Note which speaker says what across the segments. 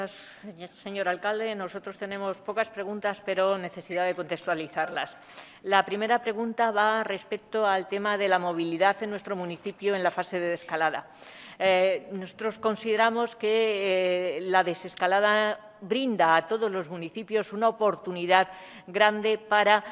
Speaker 1: Señor alcalde, nosotros tenemos pocas preguntas, pero necesidad de contextualizarlas. La primera pregunta va respecto al tema de la movilidad en nuestro municipio en la fase de desescalada. Nosotros consideramos que la desescalada brinda a todos los municipios una oportunidad grande para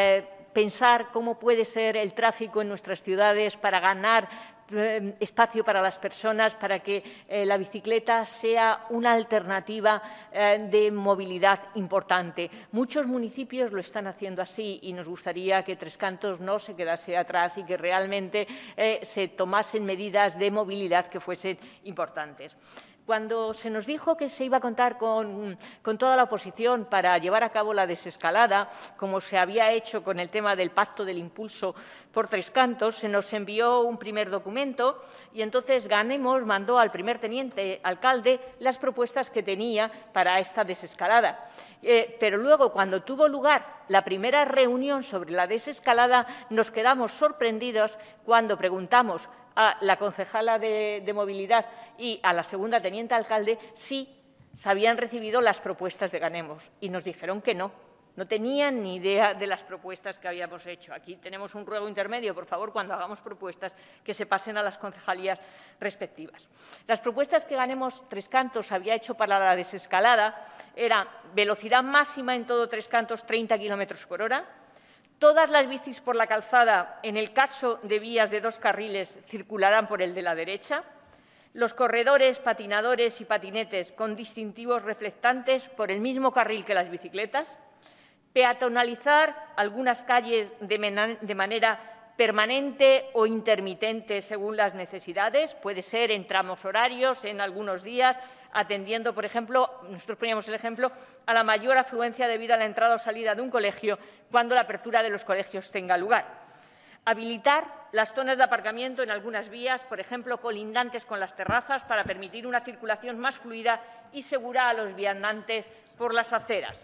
Speaker 1: pensar cómo puede ser el tráfico en nuestras ciudades, para ganar espacio para las personas, para que la bicicleta sea una alternativa de movilidad importante. Muchos municipios lo están haciendo así y nos gustaría que Tres Cantos no se quedase atrás y que realmente se tomasen medidas de movilidad que fuesen importantes. Cuando se nos dijo que se iba a contar con toda la oposición para llevar a cabo la desescalada, como se había hecho con el tema del Pacto del Impulso por Tres Cantos, se nos envió un primer documento y entonces Ganemos mandó al primer teniente alcalde las propuestas que tenía para esta desescalada. Pero luego, cuando tuvo lugar la primera reunión sobre la desescalada, nos quedamos sorprendidos cuando preguntamos a la concejala de Movilidad y a la segunda teniente alcalde si se habían recibido las propuestas de Ganemos y nos dijeron que no tenían ni idea de las propuestas que habíamos hecho. Aquí tenemos un ruego intermedio, por favor, cuando hagamos propuestas que se pasen a las concejalías respectivas. Las propuestas que Ganemos Tres Cantos había hecho para la desescalada eran velocidad máxima en todo Tres Cantos 30 kilómetros por hora, todas las bicis por la calzada, en el caso de vías de 2 carriles, circularán por el de la derecha. Los corredores, patinadores y patinetes con distintivos reflectantes por el mismo carril que las bicicletas. Peatonalizar algunas calles de manera permanente o intermitente según las necesidades. Puede ser en tramos horarios, en algunos días, atendiendo, por ejemplo, nosotros poníamos el ejemplo, a la mayor afluencia debido a la entrada o salida de un colegio cuando la apertura de los colegios tenga lugar. Habilitar las zonas de aparcamiento en algunas vías, por ejemplo, colindantes con las terrazas, para permitir una circulación más fluida y segura a los viandantes por las aceras.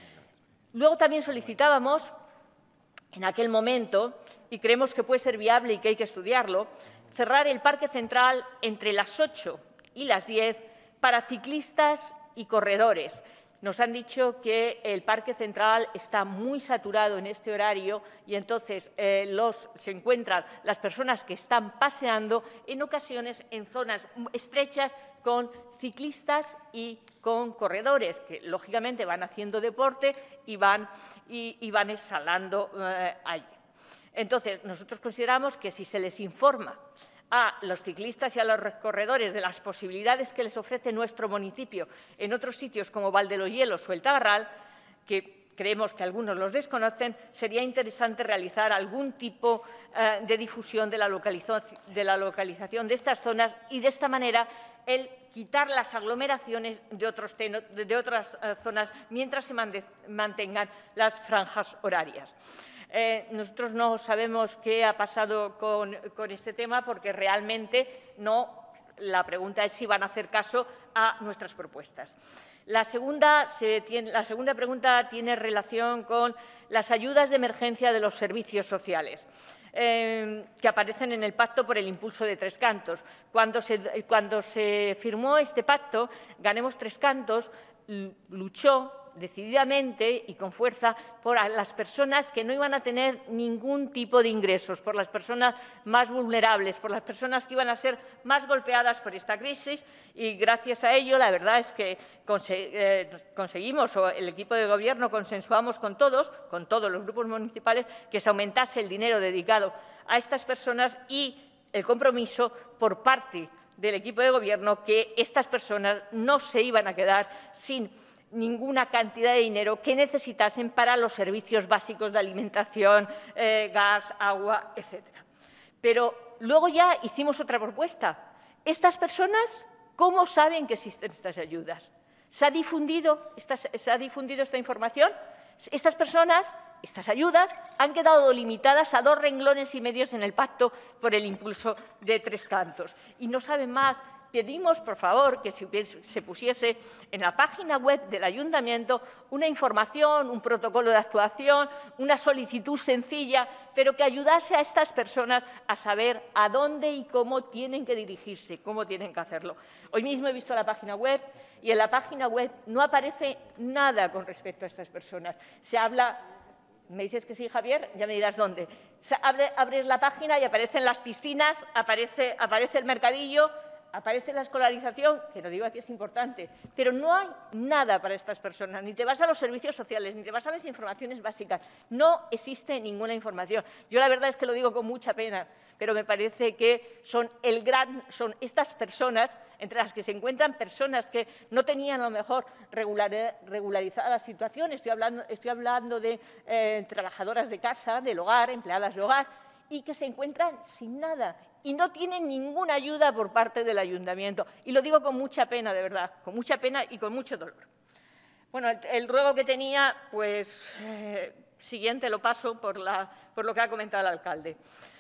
Speaker 1: Luego también solicitábamos, en aquel momento, y creemos que puede ser viable y que hay que estudiarlo, cerrar el Parque Central entre las 8 y las 10 para ciclistas y corredores. Nos han dicho que el Parque Central está muy saturado en este horario y entonces se encuentran las personas que están paseando en ocasiones en zonas estrechas con ciclistas y con corredores, que lógicamente van haciendo deporte y van exhalando allí. Entonces, nosotros consideramos que si se les informa a los ciclistas y a los corredores de las posibilidades que les ofrece nuestro municipio en otros sitios como Valdeloyelos o el Tagarral, que creemos que algunos los desconocen, sería interesante realizar algún tipo de difusión de la localización de estas zonas y, de esta manera, el quitar las aglomeraciones de otras zonas mientras se mantengan las franjas horarias. Nosotros no sabemos qué ha pasado con este tema porque realmente no. La pregunta es si van a hacer caso a nuestras propuestas. La segunda pregunta tiene relación con las ayudas de emergencia de los servicios sociales que aparecen en el Pacto por el Impulso de Tres Cantos. Cuando se firmó este pacto, Ganemos Tres Cantos luchó decididamente y con fuerza por las personas que no iban a tener ningún tipo de ingresos, por las personas más vulnerables, por las personas que iban a ser más golpeadas por esta crisis y gracias a ello la verdad es que conseguimos, o el equipo de Gobierno consensuamos con todos los grupos municipales, que se aumentase el dinero dedicado a estas personas y el compromiso por parte del equipo de Gobierno que estas personas no se iban a quedar sin ninguna cantidad de dinero que necesitasen para los servicios básicos de alimentación, gas, agua, etcétera. Pero luego ya hicimos otra propuesta. ¿Estas personas cómo saben que existen estas ayudas? ¿Se ha difundido esta información? Estas personas, estas ayudas, han quedado limitadas a 2 renglones y medio en el Pacto por el Impulso de Tres Cantos y no saben más pedimos, por favor, que se pusiese en la página web del Ayuntamiento una información, un protocolo de actuación, una solicitud sencilla, pero que ayudase a estas personas a saber a dónde y cómo tienen que dirigirse, cómo tienen que hacerlo. Hoy mismo he visto la página web y en la página web no aparece nada con respecto a estas personas. Se habla... ¿Me dices que sí, Javier? Ya me dirás dónde. Abres la página y aparecen las piscinas, aparece el mercadillo, aparece la escolarización, que no digo que es importante, pero no hay nada para estas personas. Ni te vas a los servicios sociales, ni te vas a las informaciones básicas. No existe ninguna información. Yo la verdad es que lo digo con mucha pena, pero me parece que son estas personas, entre las que se encuentran personas que no tenían a lo mejor regularizada la situación. Estoy hablando de trabajadoras de casa, del hogar, empleadas de hogar, y que se encuentran sin nada y no tienen ninguna ayuda por parte del Ayuntamiento. Y lo digo con mucha pena, de verdad, con mucha pena y con mucho dolor. Bueno, el ruego que tenía, pues, siguiente lo paso por lo que ha comentado el alcalde.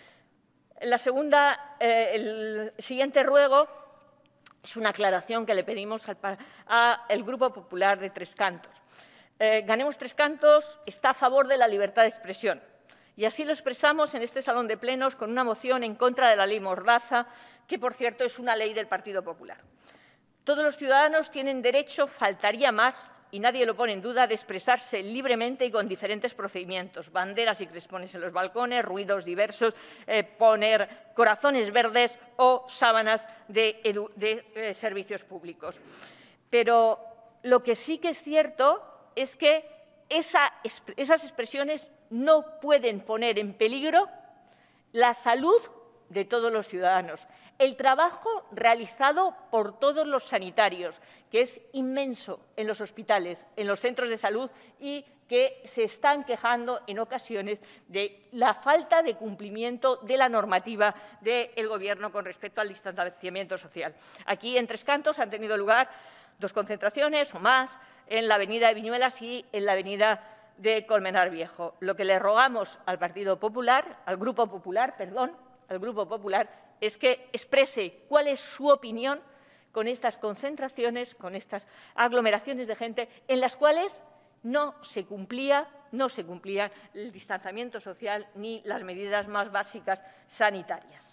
Speaker 1: El siguiente ruego es una aclaración que le pedimos al Grupo Popular de Tres Cantos. Ganemos Tres Cantos está a favor de la libertad de expresión. Y así lo expresamos en este salón de plenos con una moción en contra de la ley Mordaza, que, por cierto, es una ley del Partido Popular. Todos los ciudadanos tienen derecho, faltaría más, y nadie lo pone en duda, de expresarse libremente y con diferentes procedimientos, banderas y crespones en los balcones, ruidos diversos, poner corazones verdes o sábanas de servicios públicos. Pero lo que sí que es cierto es que esas expresiones no pueden poner en peligro la salud de todos los ciudadanos, el trabajo realizado por todos los sanitarios, que es inmenso en los hospitales, en los centros de salud, y que se están quejando en ocasiones de la falta de cumplimiento de la normativa del Gobierno con respecto al distanciamiento social. Aquí, en Tres Cantos, han tenido lugar 2 concentraciones o más, en la avenida de Viñuelas y en la avenida de Colmenar Viejo. Lo que le rogamos al Grupo Popular, es que exprese cuál es su opinión con estas concentraciones, con estas aglomeraciones de gente en las cuales no se cumplía el distanciamiento social ni las medidas más básicas sanitarias.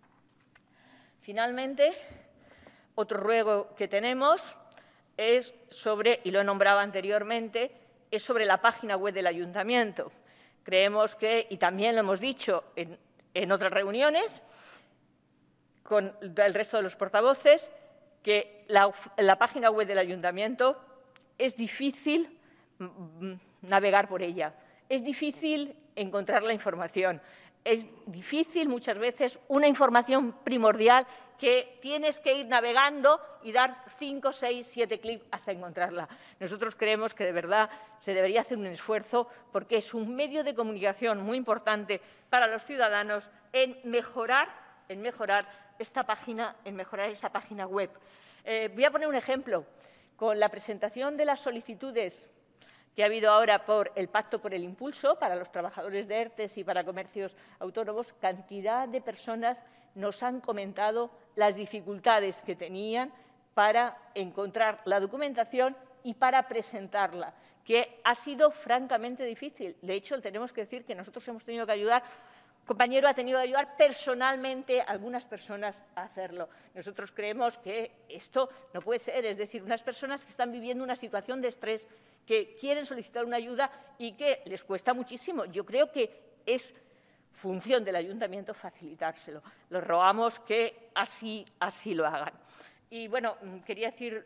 Speaker 1: Finalmente, otro ruego que tenemos es sobre, y lo he nombrado anteriormente, es sobre la página web del Ayuntamiento. Creemos que, y también lo hemos dicho en otras reuniones con el resto de los portavoces, que la página web del Ayuntamiento es difícil navegar por ella, es difícil encontrar la información, es difícil muchas veces una información primordial que tienes que ir navegando y dar 5, 6, 7 clics hasta encontrarla. Nosotros creemos que de verdad se debería hacer un esfuerzo porque es un medio de comunicación muy importante para los ciudadanos en mejorar esta página web. Voy a poner un ejemplo. Con la presentación de las solicitudes que ha habido ahora por el Pacto por el Impulso para los trabajadores de ERTE y para comercios autónomos, cantidad de personas nos han comentado las dificultades que tenían para encontrar la documentación y para presentarla, que ha sido francamente difícil. De hecho, tenemos que decir que nosotros hemos tenido que ayudar, compañero ha tenido que ayudar personalmente a algunas personas a hacerlo. Nosotros creemos que esto no puede ser, es decir, unas personas que están viviendo una situación de estrés, que quieren solicitar una ayuda y que les cuesta muchísimo. Yo creo que es función del Ayuntamiento facilitárselo. Les rogamos que así lo hagan. Y, bueno, quería decir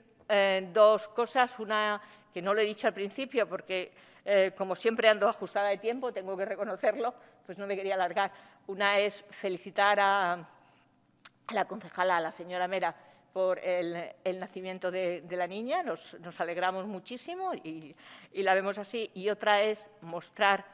Speaker 1: 2 cosas. Una que no lo he dicho al principio porque, como siempre ando ajustada de tiempo, tengo que reconocerlo, pues no me quería alargar. Una es felicitar a la concejala, a la señora Mera, por el nacimiento de la niña. Nos alegramos muchísimo y la vemos así. Y otra es mostrar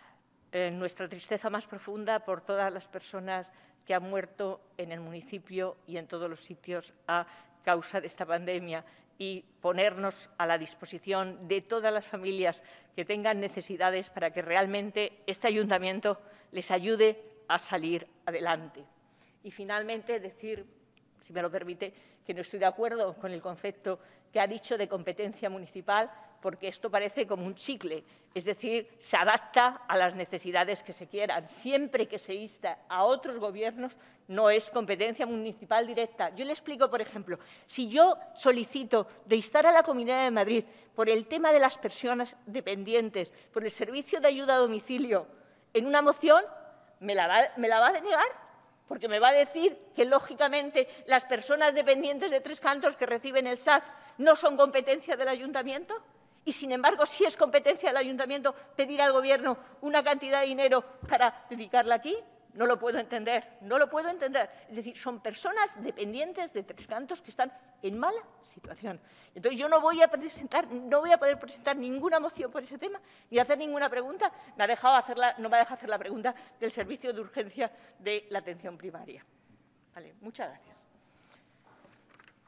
Speaker 1: nuestra tristeza más profunda por todas las personas que han muerto en el municipio y en todos los sitios a causa de esta pandemia, y ponernos a la disposición de todas las familias que tengan necesidades para que realmente este ayuntamiento les ayude a salir adelante. Y, finalmente, decir si me lo permite, que no estoy de acuerdo con el concepto que ha dicho de competencia municipal, porque esto parece como un chicle, es decir, se adapta a las necesidades que se quieran. Siempre que se insta a otros gobiernos, no es competencia municipal directa. Yo le explico, por ejemplo, si yo solicito de instar a la Comunidad de Madrid por el tema de las personas dependientes, por el servicio de ayuda a domicilio, en una moción, ¿me la va a denegar? Porque me va a decir que, lógicamente, las personas dependientes de Tres Cantos que reciben el SAT no son competencia del ayuntamiento. Y, sin embargo, sí es competencia del ayuntamiento pedir al Gobierno una cantidad de dinero para dedicarla aquí. No lo puedo entender, no lo puedo entender. Es decir, son personas dependientes de Tres Cantos que están en mala situación. Entonces, yo no voy a poder presentar ninguna moción por ese tema ni hacer ninguna pregunta. No me ha dejado hacer la pregunta del servicio de urgencia de la atención primaria. Vale, muchas gracias.